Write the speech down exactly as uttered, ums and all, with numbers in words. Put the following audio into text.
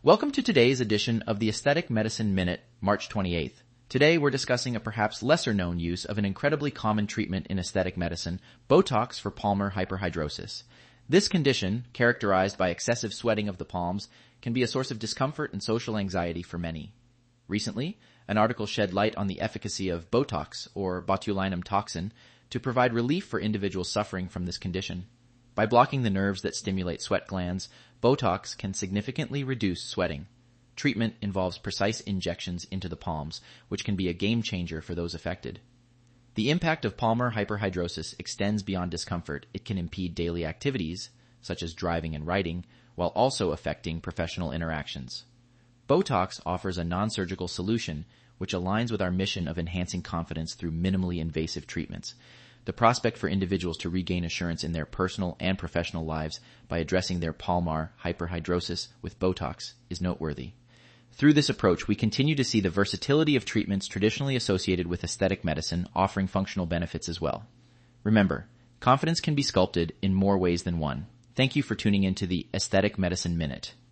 Welcome to today's edition of the Aesthetic Medicine Minute, March twenty-eighth. Today we're discussing a perhaps lesser-known use of an incredibly common treatment in aesthetic medicine, Botox for palmar hyperhidrosis. This condition, characterized by excessive sweating of the palms, can be a source of discomfort and social anxiety for many. Recently, an article shed light on the efficacy of Botox, or botulinum toxin, to provide relief for individuals suffering from this condition. By blocking the nerves that stimulate sweat glands, Botox can significantly reduce sweating. Treatment involves precise injections into the palms, which can be a game changer for those affected. The impact of palmar hyperhidrosis extends beyond discomfort. It can impede daily activities, such as driving and writing, while also affecting professional interactions. Botox offers a non-surgical solution, which aligns with our mission of enhancing confidence through minimally invasive treatments. The prospect for individuals to regain assurance in their personal and professional lives by addressing their palmar hyperhidrosis with Botox is noteworthy. Through this approach, we continue to see the versatility of treatments traditionally associated with aesthetic medicine offering functional benefits as well. Remember, confidence can be sculpted in more ways than one. Thank you for tuning into the Aesthetic Medicine Minute.